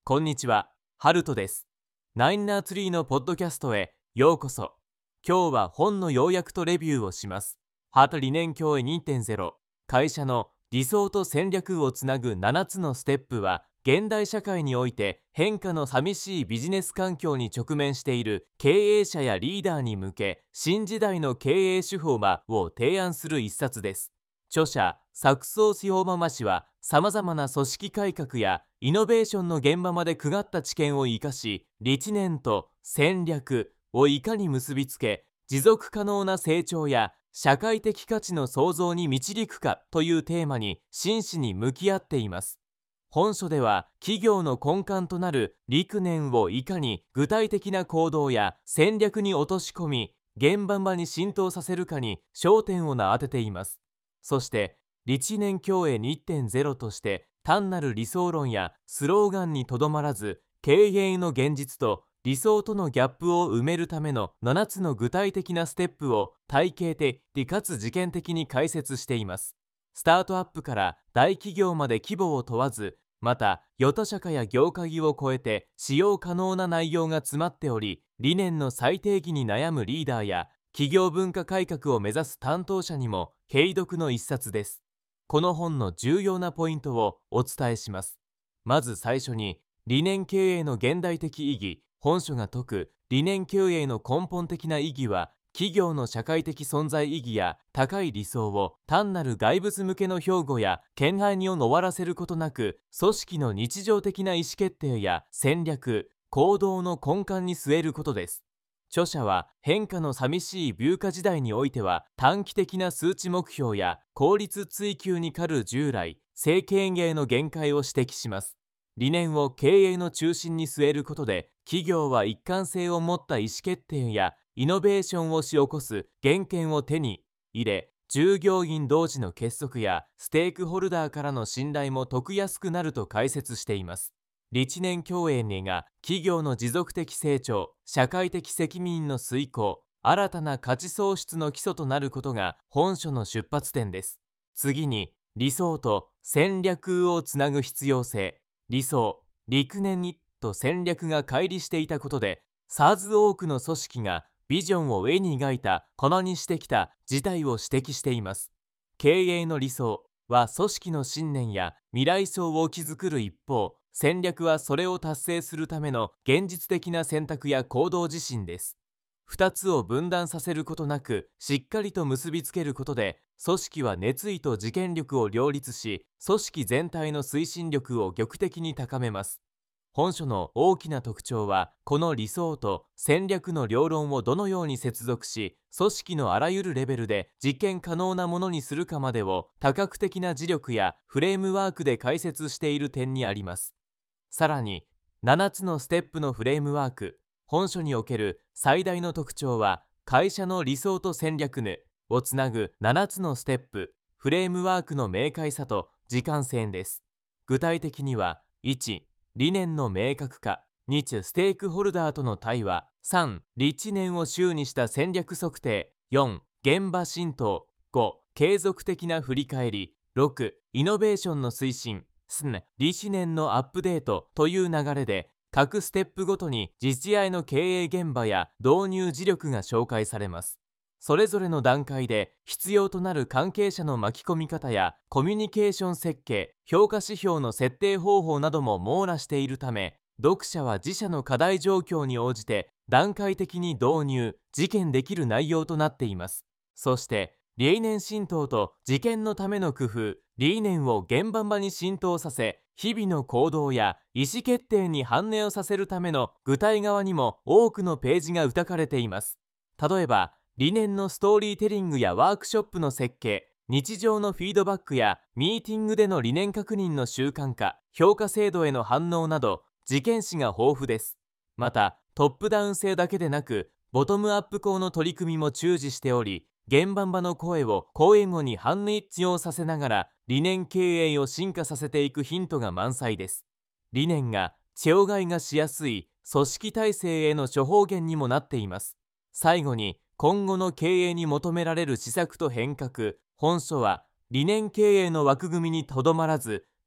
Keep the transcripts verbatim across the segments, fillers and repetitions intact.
こんにちは、ハルトです。ナインナーツリーのポッドキャストへようこそ。今日は本の要約とレビューをします。ハート理念共栄 にてんゼロ 会社の理想と戦略をつなぐななつのステップは、現代社会において変化の寂しいビジネス環境に直面している経営者やリーダーに向け、新時代の経営手法を提案する一冊です。著者サクソース・ヨーママ氏は、さまざまな組織改革やイノベーションの現場まで配った知見を生かし、理念と戦略をいかに結びつけ、持続可能な成長や社会的価値の創造に導くかというテーマに真摯に向き合っています。本書では、企業の根幹となる理念をいかに具体的な行動や戦略に落とし込み、現場場に浸透させるかに焦点を当てています。そして、理念共栄 にてんゼロ として単なる理想論やスローガンにとどまらず、経営の現実と理想とのギャップを埋めるためのななつの具体的なステップを体系的かつ実験的に解説しています。スタートアップから大企業まで規模を問わず、また与他社科や業界を超えて使用可能な内容が詰まっており、理念の再定義に悩むリーダーや企業文化改革を目指す担当者にも併読の一冊です。この本の重要なポイントをお伝えします。まず最初に、理念経営の現代的意義。本書が説く理念経営の根本的な意義は、企業の社会的存在意義や高い理想を単なる外物向けの標語や兼愛にを終わらせることなく、組織の日常的な意思決定や戦略、行動の根幹に据えることです。著者は、変化の寂しいビューカ時代においては、短期的な数値目標や効率追求に狩る従来成経営の限界を指摘します。理念を経営の中心に据えることで、企業は一貫性を持った意思決定やイノベーションをし起こす原権を手に入れ、従業員同士の結束やステークホルダーからの信頼も解きやすくなると解説しています。理念共栄が企業の持続的成長、社会的責任の遂行、新たな価値創出の基礎となることが本書の出発点です。次に、理想と戦略をつなぐ必要性。理想、理念にと戦略が乖離していたことで、数多くの組織がビジョンを絵に描いた粉にしてきた事態を指摘しています。経営の理想は組織の信念や未来層を築く一方、戦略はそれを達成するための現実的な選択や行動自身です。二つを分断させることなく、しっかりと結びつけることで、組織は熱意と実験力を両立し、組織全体の推進力を劇的に高めます。本書の大きな特徴は、この理想と戦略の両論をどのように接続し、組織のあらゆるレベルで実験可能なものにするかまでを多角的な磁力やフレームワークで解説している点にあります。さらに、ななつのステップのフレームワーク。本書における最大の特徴は、会社の理想と戦略をつなぐななつのステップ、フレームワークの明快さと時間線です。具体的には、いち、理念の明確化。に、ステークホルダーとの対話。さん、理念を週にした戦略測定。よん、現場浸透。ご、継続的な振り返り。ろく、イノベーションの推進。理念のアップデートという流れで、各ステップごとに実合の経営現場や導入磁力が紹介されます。それぞれの段階で必要となる関係者の巻き込み方やコミュニケーション設計、評価指標の設定方法なども網羅しているため、読者は自社の課題状況に応じて段階的に導入、実験できる内容となっています。そして、理念浸透と実験のための工夫、理念を現場場に浸透させ、日々の行動や意思決定に反映をさせるための具体側にも多くのページが打たかれています。例えば、理念のストーリーテリングやワークショップの設計、日常のフィードバックやミーティングでの理念確認の習慣化、評価制度への反応など、事件誌が豊富です。また、トップダウン性だけでなく、ボトムアップ校の取り組みも注視しており、現場場の声を講演後に反一致させながら理念経営を進化させていくヒントが満載です。理念が障害がしやすい組織体制への処方源にもなっています。最後に、今後の経営に求められる施策と変革。本書は理念経営の枠組みにとどまらず、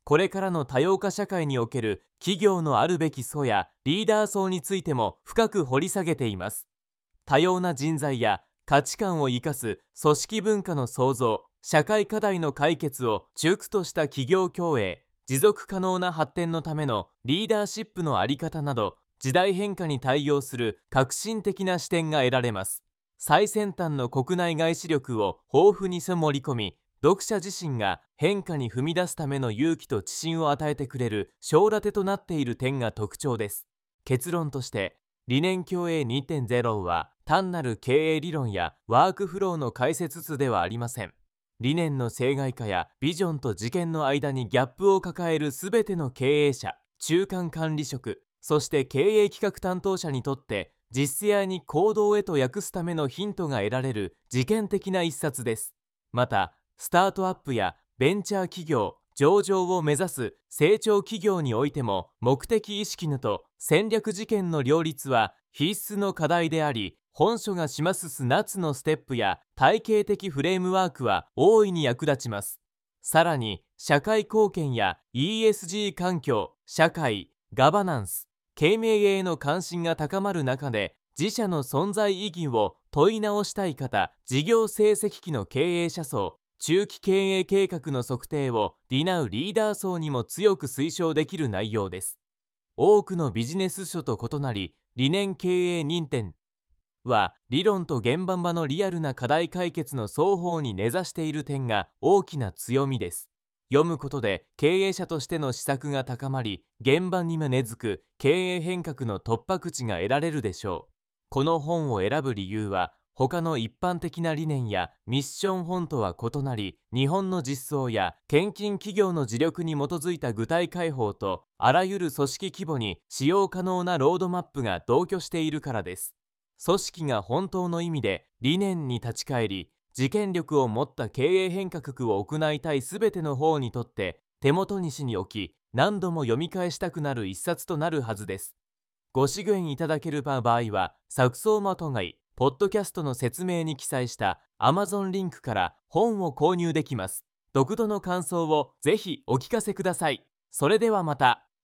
これからの多様化社会における企業のあるべき層やリーダー層についても深く掘り下げています。多様な人材や価値観を生かす組織文化の創造、社会課題の解決を軸とした企業共栄、持続可能な発展のためのリーダーシップのあり方など、時代変化に対応する革新的な視点が得られます。最先端の国内外資力を豊富に盛り込み、読者自身が変化に踏み出すための勇気と知心を与えてくれる章立てとなっている点が特徴です。結論として、理念共栄 にてんゼロ は単なる経営理論やワークフローの解説図ではありません。理念の形骸化やビジョンと実験の間にギャップを抱えるすべての経営者、中間管理職、そして経営企画担当者にとって実践に行動へと訳すためのヒントが得られる事件的な一冊です。また、スタートアップやベンチャー企業、上場を目指す成長企業においても、目的意識のと戦略実験の両立は必須の課題であり、本書が示すななつのステップや体系的フレームワークは大いに役立ちます。さらに、社会貢献や イーエスジー 環境、社会、ガバナンス、経営への関心が高まる中で、自社の存在意義を問い直したい方、事業成績期の経営者層、中期経営計画の測定を担うリーダー層にも強く推奨できる内容です。多くのビジネス書と異なり、理念経営認定は理論と現場場のリアルな課題解決の双方に根ざしている点が大きな強みです。読むことで経営者としての施策が高まり、現場にも根付く経営変革の突破口が得られるでしょう。この本を選ぶ理由は、他の一般的な理念やミッション本とは異なり、日本の実装や献金企業の自力に基づいた具体開放と、あらゆる組織規模に使用可能なロードマップが同居しているからです。組織が本当の意味で理念に立ち返り、実験力を持った経営変革を行いたいすべての方にとって、手元にしに置き、何度も読み返したくなる一冊となるはずです。ご支援いただける場合は、作草まとがい、ポッドキャストの説明に記載した Amazon リンクから本を購入できます。読後の感想をぜひお聞かせください。それではまた。